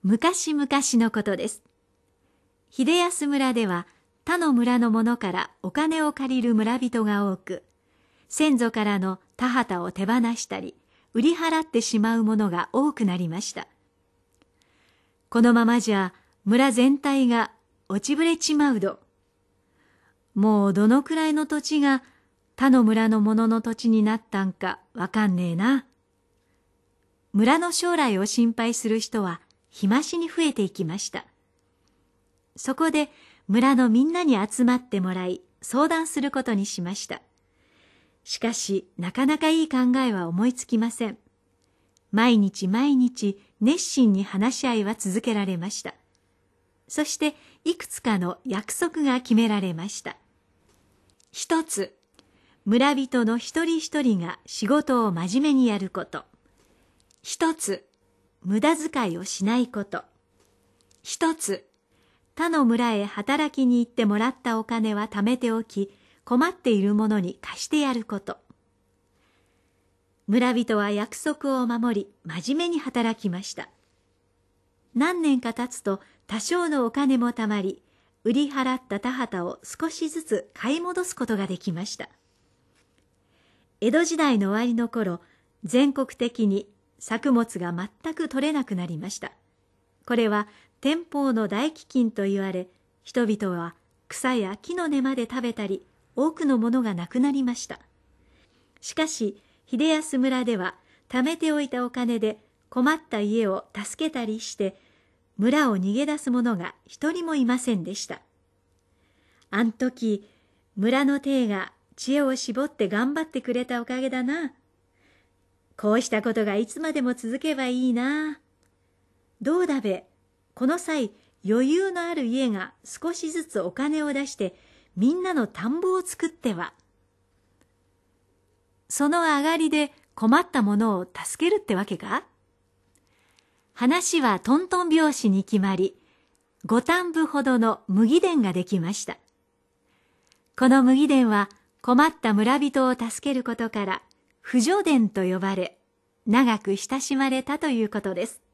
昔々のことです。秀安村では他の村の者からお金を借りる村人が多く、先祖からの田畑を手放したり、売り払ってしまうものが多くなりました。このままじゃ村全体が落ちぶれちまうど。もうどのくらいの土地が他の村の者の土地になったんかわかんねえな。村の将来を心配する人は日増しに増えていきました。そこで村のみんなに集まってもらい相談することにしました。しかしなかなかいい考えは思いつきません。毎日毎日熱心に話し合いは続けられました。そしていくつかの約束が決められました。一つ、村人の一人一人が仕事を真面目にやること。一つ、無駄遣いをしないこと。一つ、他の村へ働きに行ってもらったお金は貯めておき、困っている者に貸してやること。村人は約束を守り、真面目に働きました。何年か経つと多少のお金も貯まり、売り払った田畑を少しずつ買い戻すことができました。江戸時代の終わりの頃、全国的に作物が全く取れなくなりました。これは天保の大飢饉と言われ、人々は草や木の根まで食べたり、多くのものがなくなりました。しかし、秀安村では貯めておいたお金で困った家を助けたりして、村を逃げ出す者が一人もいませんでした。あん時、村の帝が知恵を絞って頑張ってくれたおかげだな。こうしたことがいつまでも続けばいいな。どうだべ、この際余裕のある家が少しずつお金を出してみんなの田んぼを作っては。その上がりで困った者を助けるってわけか。話はトントン拍子に決まり、5反布ほどの麦田ができました。この麦田は困った村人を助けることから、扶助田と呼ばれ、長く親しまれたということです。